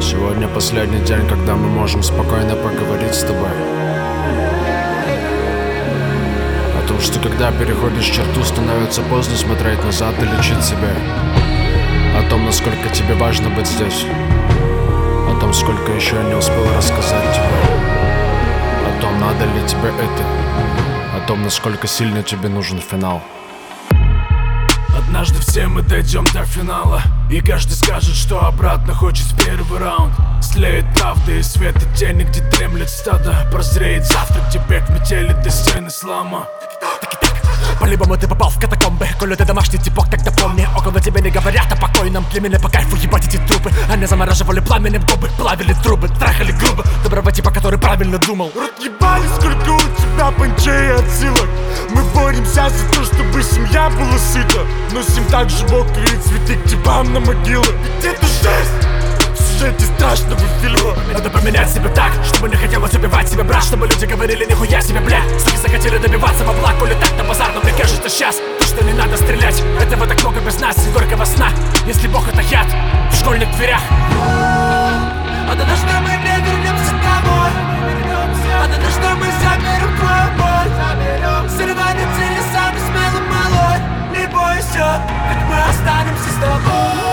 Сегодня последний день, когда мы можем спокойно поговорить с тобой о том, что когда переходишь черту, становится поздно смотреть назад и лечить себя. О том, насколько тебе важно быть здесь. О том, сколько еще я не успел рассказать тебе. О том, надо ли тебе это. О том, насколько сильно тебе нужен финал. Однажды все мы дойдем до финала, и каждый скажет, что обратно хочет в первый раунд. Слеет правда и свет, и тени, где дремлет стадо. Прозреет завтра, где бег метели до стен ислама. По-любому ты попал в катакомбы. Коли ты домашний типок, тогда помни, около тебя не говорят о покойном. Для меня по кайфу ебать эти трупы. Они замораживали пламенем губы, плавили трубы, трахали грубо доброго типа, который правильно думал. Рот ебали, сколько у тебя панчей от силок. Мы боремся за то, чтобы семья была сыта. Носим также мокрые цветы к типам на могилы. Ведь это жесть в сюжете страшного фильма. Надо поменять себя так, чтобы не хотелось убивать себя, брат. Чтобы люди говорили, нихуя себе, бля. Суки захотели добиваться бабла, коли так на базар. Но мне кажется сейчас, то, что не надо стрелять. Этого так много без нас и горького сна. Если Бог это яд, в школьных дверях. А до что мы не вернемся домой. А до что мы заберем твою боль. Сорванец или самый смелый малой. Не бойся, ведь мы останемся с тобой.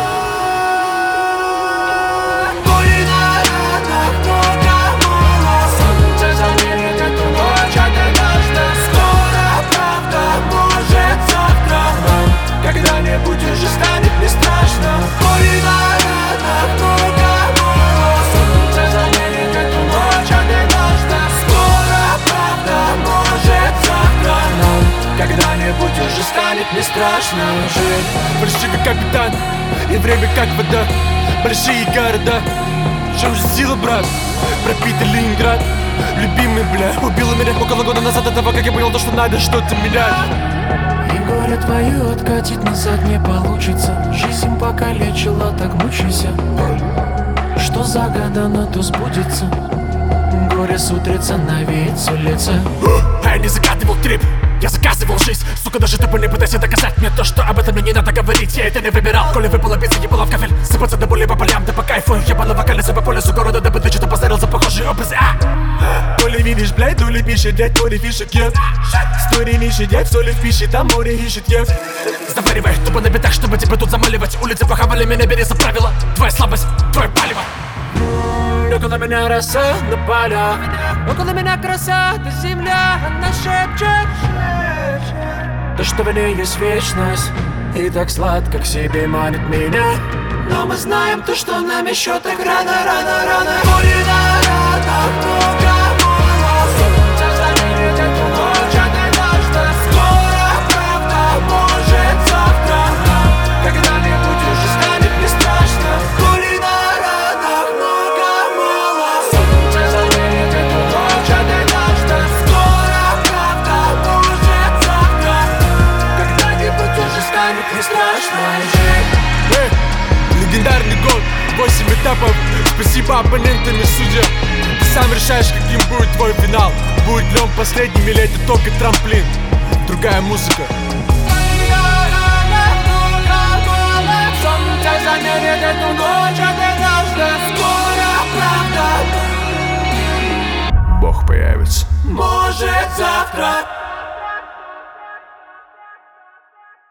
Когда-нибудь уже станет не страшно. Боли на ранах, много мало. Солнце заменит эту ночь, а не должна. Скоро правда, может завтра. Нам когда-нибудь уже станет не страшно жить. Почти как капитан, и время как вода. Большие города, в чем же сила, брат? Пропитый Ленинград, любимый, бля, убила меня около года назад до того, как я понял то, что надо что-то менять. И горе твое откатить назад не получится. Жизнь покалечила, так мучайся. Что загадано, то сбудется. Горе сутрица, навеет с улицы. Я не загадывал трип, я заказывал жизнь. Сука, даже ты не пытайся доказать мне то, что об этом мне не надо говорить. Я это не выбирал, коли выпала биться, ебала в кафель. Сыпаться до боли по полям, да по кайфу. Ебала вокалицы по полюсу города, дабы ты что-то позарил за похожие образы. То ли видишь, блядь, то ли пишет, дядь, то ли фишек ед. Стори ищет, дядь, соли в пище, там море ищет ед. Заваривай тупо на битах, чтобы тебя тут замаливать. Улицы похавали меня, бери за правило. Твоя слабость, твое палево. Около меня роса на полях. Около меня краса, это земля, она шепчет. То, что в ней есть вечность. И так сладко к себе манит меня. Но мы знаем то, что нам еще так рано. Боли на ранах, много мало. Солнце заменит эту ночь, а не должна. Скоро правда, может завтра. Когда-нибудь уже станет не страшно. Боли на ранах, много мало. Солнце заменит эту ночь, а не должна. Скоро правда, может завтра. Когда-нибудь уже станет не страшно жить. Легендарный год, 8 этапов. Спасибо оппонентам и судьям. Ты сам решаешь, каким будет твой финал. Будет ли он последним или это только трамплин. Другая музыка. Солнце заменит эту ночь, а не должна. Скоро правда, Бог появится. может завтра.